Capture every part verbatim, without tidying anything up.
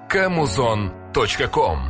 камузон точка ком.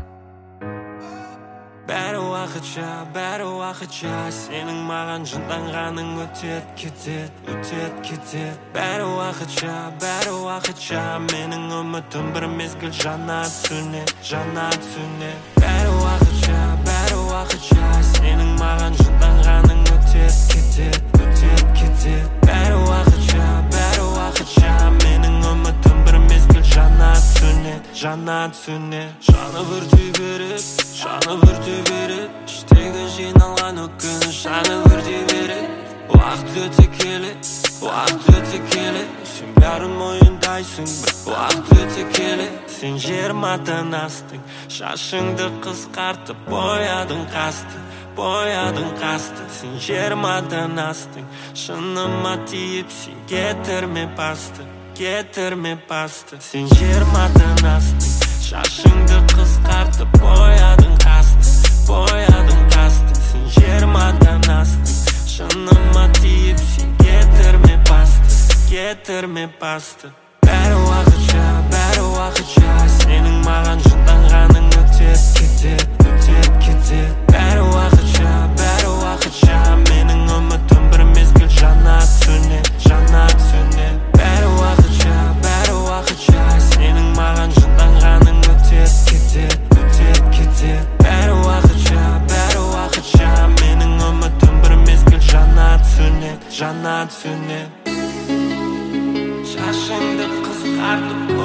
Бәрі уақытша, бәрі уақытша, сенің маған жынданғаның өтет кетет, өтет кетет. Бәрі уақытша, бәрі уақытша, менің үмітім бір мезгіл жана түсіне, жана түсіне. Бәрі уақытша, бәрі уақытша, сенің маған жынданғаның өтет кетет, өтет кетет. Бәрі уақытша, бәрі уақытша, менің үмітім бір мезгіл жана түсіне, жана түсіне. Жаны өртей береді, жаны өртей береді, іштегі жиналған өкініш жаны өртей береді. Уақыт өте келеді, уақыт өте келеді, сен бәрін мойындайсың, бірақ уақыт өте келеді. Сен жиырмадан астың, шашыңды қысқартып боядың қасты, боядың қасты. Сен жиырмадан астың, шыныма тиіп сен кетірме басты, кетірме басты. Сен жиырмадан астың, шашыңды қысқартып боядың қасты, боядың қасты. Сен жиырмадан астың, шыныма тиіп сен кетірме басты, кетірме басты. Бәрі уақытша, бәрі уақытша, сенің маған жынданғаның өтет кетет, өтет кетет. Бәрі уақытша, бәрі уақытша, менің үмітім бір мезгіл жана түсіне, жана түсіне. Бәрі уақытша, бәрі уақытша, сенің маған жынданғаның өтет кетет, өтет кетет. Бәрі уақытша, бәрі уақытша, менің үмітім бір мезгіл жана түсіне, жана түсіне. Шашыңды қысқартып